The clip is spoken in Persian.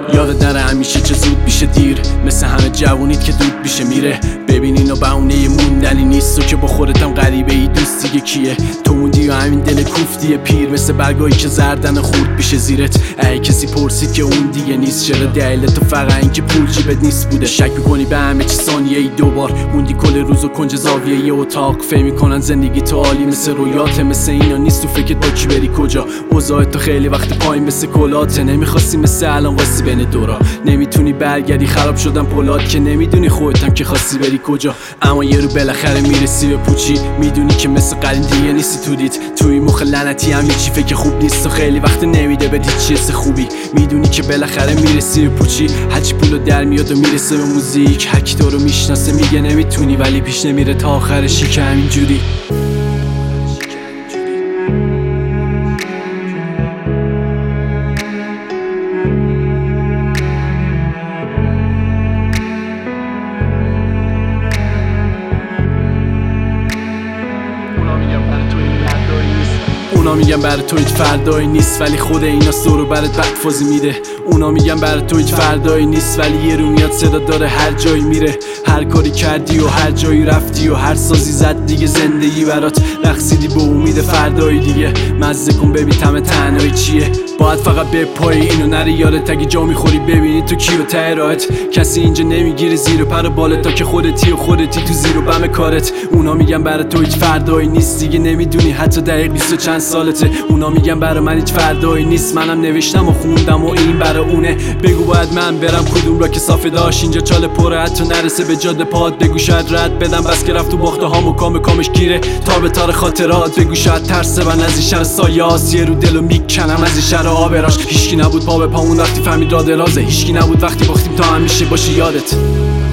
یادت نره همیشه چه زود میشه دیر، مثل همه جوونیت که دود میشه میره. ببین اینا بهونه موندنی نیست، و که با خودتم غریبه ای دوست دیگه کیه. تو موندی و همین دل کوفتی پیر، مثل برگایی که زردن خورد میشه زیرت. ای کسی پرسید که اون دیگه نیست، چرا دلیل تو فقط اینکه پول جیبت نیست بوده؟ شک میکنی به همه چی ثانیه ای دوبار، موندی کل روز و کنج زاویه ی اتاق. فهم میکنن زندگی تو عالی مثل رویاته، مثل اینا نیست تو فکرت با کی بری کجا. اوضاع تو خیلی وقت پایین مثل کلاته، نمیخواستی مثل الان واسی بین دورا. نمیتونی برگردی، خراب شدن پولاد که نمیدونی خودتم که خواستی بری کجا. اما یه رو بالاخره میرسی به پوچی، میدونی که مثل قدیم دیگه نیستی تو دیت. توی مخ لعنتی هم چی فکر خوب نیست و خیلی وقت نمیده بدی چی حس خوبی. میدونی که بالاخره میرسی به پوچی، هرچی پولو در میاد و میرسه به موزیک. هرکی تو رو میشناسه میگه نمیتونی، ولی پیش نمیره تا آخرشی که همینجوری. اونا میگن برای تو هیچ فردایی نیست، ولی خود اینا سرو برات بدفازی میده. اونا میگن برای تو هیچ فردایی نیست، ولی یه رو میاد صدا داره هر جایی میره. هر کاری کردی و هر جایی رفتی و هر سازی زد دیگه، زندگی برات رقصیدی به امید فردایی دیگه. مزه کن ببین طعم تنهایی چیه، باید فقط بپایی اینو نری یادت. اگه جا میخوری ببینی تو کیو ته راهت، کسی اینجا نمیگیره زیر پر بالت تا که خودتی و خودتی تو زیر و بم کارت. اونا میگن برای تو هیچ فردایی نیست، دیگه نمیدونی حتی دقیق 20 چند سالته. اونا میگن برای من هیچ فردایی نیست، منم نوشتم و خوندم و این برای اونه. بگو باید من برم کدوم را که صافه داشت، اینجا چاله پره حتی نرسه به جاده پاد. بگو شاید رد بدم بس که رفت تو باخته ها مکام کامش گیره تا به تار خاطرات. بگو شاید ترسه من از این شهر سایاس، یه رو دلو میکنم از این شهر آبراش. هیچکی نبود پا به پامون وقتی فهمید راه درازه، هیچکی نبود وقتی باختیم تا همیشه باشه یادت.